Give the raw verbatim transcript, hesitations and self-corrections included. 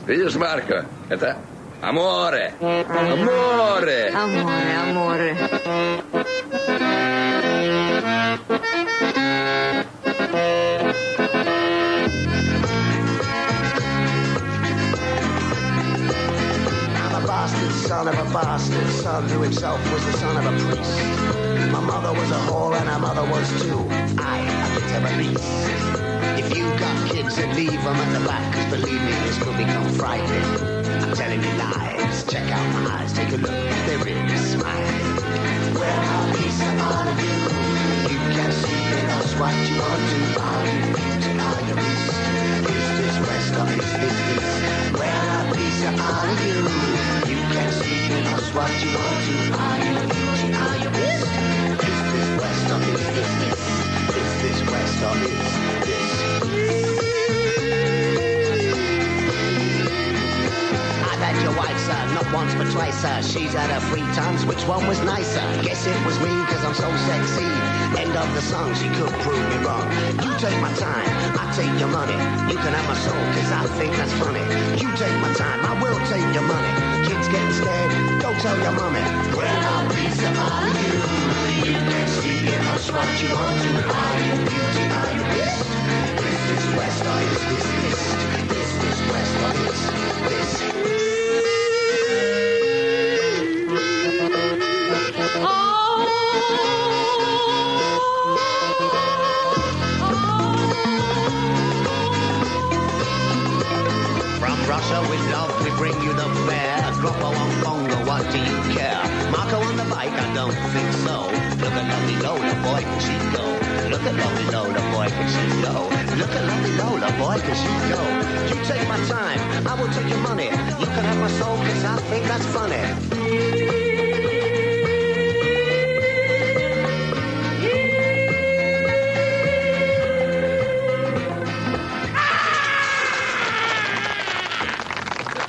Видишь, Марко, это аморе. Аморе. Аморе, аморе. Son of a bastard, son who himself was the son of a priest. My mother was a whore and her mother was too. I, a bit of a beast. If you got kids, then leave them at the back, cause believe me, this will become frightening. I'm telling you lies, check out my eyes, take a look, they're really smiling. Where are peace and all of you? You can see in us what you want to. Are you beauty, are you beast? Is this west or is this east? Where are peace and all of you? You can see in us what you want to. Are you beauty, are you beast? Is this west or is this east? Is this west or is this? I've had your wife, sir, not once but twice, sir. She's had her three times, which one was nicer? Guess it was me, cause I'm so sexy. End of the song, she could prove me wrong. You take my time, I take your money. You can have my soul, cause I think that's funny. You take my time, I will take your money. Kids getting scared, go tell your mommy. Where are peace and all of you? You can see in us what you want to. Are you beauty, are you beast? Is this west or is this east? Is this west or is this? From Russia with love we bring you the fare. Groppo on Congo, what do you care? Marco on the bike, I don't think so. Look at lovely Lola, boy, can she go? Look at lovely Lola, boy, can she go? Look at lovely Lola, boy, can she go? You take my time, I will take your money. You can have my soul, cause I think that's funny.